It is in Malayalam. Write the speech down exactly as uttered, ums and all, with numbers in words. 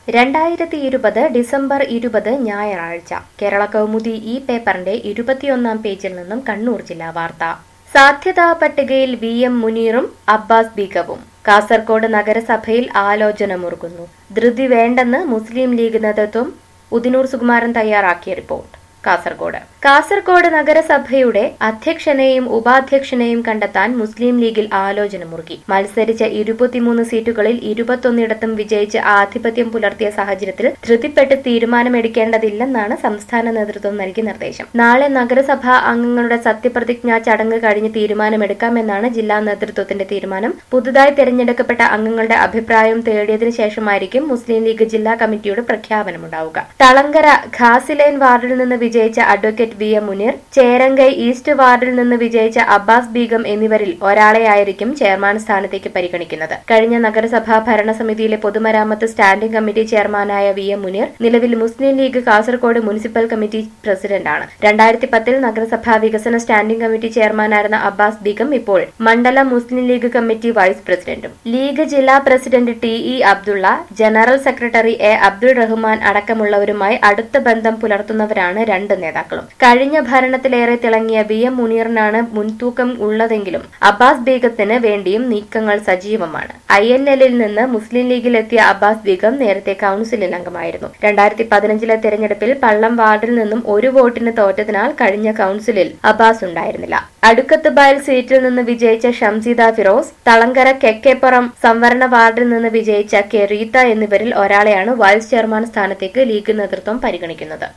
രണ്ടായിരത്തി ഇരുപത് ഡിസംബർ ഇരുപത് ഞായറാഴ്ച കേരള കൗമുദി ഈ പേപ്പറിന്റെ ഇരുപത്തിയൊന്നാം പേജിൽ നിന്നും കണ്ണൂർ ജില്ലാ വാർത്ത. സാധ്യതാ പട്ടികയിൽ വി എം മുനീറും അബ്ബാസ് ബീഗവും. കാസർകോട് നഗരസഭയിൽ ആലോചന മുറുകുന്നു. ധൃതി വേണ്ടെന്ന് മുസ്ലിം ലീഗ് നേതൃത്വം. ഉദിനൂർ സുകുമാരൻ തയ്യാറാക്കിയ റിപ്പോർട്ട്. കാസർകോട് കാസർകോട് നഗരസഭയുടെ അധ്യക്ഷനെയും ഉപാധ്യക്ഷനെയും കണ്ടെത്താൻ മുസ്ലിം ലീഗിൽ ആലോചന മുറുകി. മത്സരിച്ച ഇരുപത്തിമൂന്ന് സീറ്റുകളിൽ ഇരുപത്തൊന്നിടത്തും വിജയിച്ച് ആധിപത്യം പുലർത്തിയ സാഹചര്യത്തിൽ ധൃതിപ്പെട്ട് തീരുമാനമെടുക്കേണ്ടതില്ലെന്നാണ് സംസ്ഥാന നേതൃത്വം നൽകിയ നിർദ്ദേശം. നാളെ നഗരസഭാ അംഗങ്ങളുടെ സത്യപ്രതിജ്ഞാ ചടങ്ങ് കഴിഞ്ഞ് തീരുമാനമെടുക്കാമെന്നാണ് ജില്ലാ നേതൃത്വത്തിന്റെ തീരുമാനം. പുതുതായി തെരഞ്ഞെടുക്കപ്പെട്ട അംഗങ്ങളുടെ അഭിപ്രായം തേടിയതിനു ശേഷമായിരിക്കും മുസ്ലിം ലീഗ് ജില്ലാ കമ്മിറ്റിയുടെ പ്രഖ്യാപനമുണ്ടാവുക. തളങ്കര ഘാസിലൈൻ വാർഡിൽ നിന്ന് വിജയിച്ച advocate V M Muneer, Cherangai east വാർഡിൽ നിന്ന് വിജയിച്ച അബ്ബാസ് ബീഗം എന്നിവരിൽ ഒരാളെയായിരിക്കും ചെയർമാൻ സ്ഥാനത്തേക്ക് പരിഗണിക്കുന്നത്. കഴിഞ്ഞ നഗരസഭാ ഭരണസമിതിയിലെ പൊതുമരാമത്ത് സ്റ്റാൻഡിംഗ് കമ്മിറ്റി ചെയർമാനായ വി എം മുനീർ നിലവിൽ മുസ്ലിം ലീഗ് കാസർകോട് മുനിസിപ്പൽ കമ്മിറ്റി പ്രസിഡന്റാണ്. രണ്ടായിരത്തി പത്തിൽ നഗരസഭാ വികസന സ്റ്റാൻഡിംഗ് കമ്മിറ്റി ചെയർമാനായിരുന്ന അബ്ബാസ് ബീഗം ഇപ്പോൾ മണ്ഡലം മുസ്ലിം ലീഗ് കമ്മിറ്റി വൈസ് പ്രസിഡന്റും. ലീഗ് ജില്ലാ president T E Abdulla, general secretary A Abdul Rahman അടക്കമുള്ളവരുമായി അടുത്ത ബന്ധം പുലർത്തുന്നവരാണ് രണ്ട് നേതാക്കളും. കഴിഞ്ഞ ഭരണത്തിലേറെ തിളങ്ങിയ വി എം മുനീറിനാണ് മുൻതൂക്കം ഉള്ളതെങ്കിലും അബ്ബാസ് ബീഗത്തിന് വേണ്ടിയും നീക്കങ്ങൾ സജീവമാണ്. ഐ എൻ എല്ലിൽ നിന്ന് മുസ്ലിം ലീഗിലെത്തിയ അബ്ബാസ് ബീഗം നേരത്തെ കൌൺസിലിൽ അംഗമായിരുന്നു. രണ്ടായിരത്തി പതിനഞ്ചിലെ തെരഞ്ഞെടുപ്പിൽ പള്ളം വാർഡിൽ നിന്നും ഒരു വോട്ടിന് തോറ്റതിനാൽ കഴിഞ്ഞ കൌൺസിലിൽ അബ്ബാസ് ഉണ്ടായിരുന്നില്ല. അടുക്കത്ത് ബയൽ സീറ്റിൽ നിന്ന് വിജയിച്ച ഷംസീദ ഫിറോസ്, തളങ്കര കെക്കേപ്പുറം സംവരണ വാർഡിൽ നിന്ന് വിജയിച്ച കെ റീത്ത എന്നിവരിൽ ഒരാളെയാണ് വൈസ് ചെയർമാൻ സ്ഥാനത്തേക്ക് ലീഗ് നേതൃത്വം പരിഗണിക്കുന്നത്.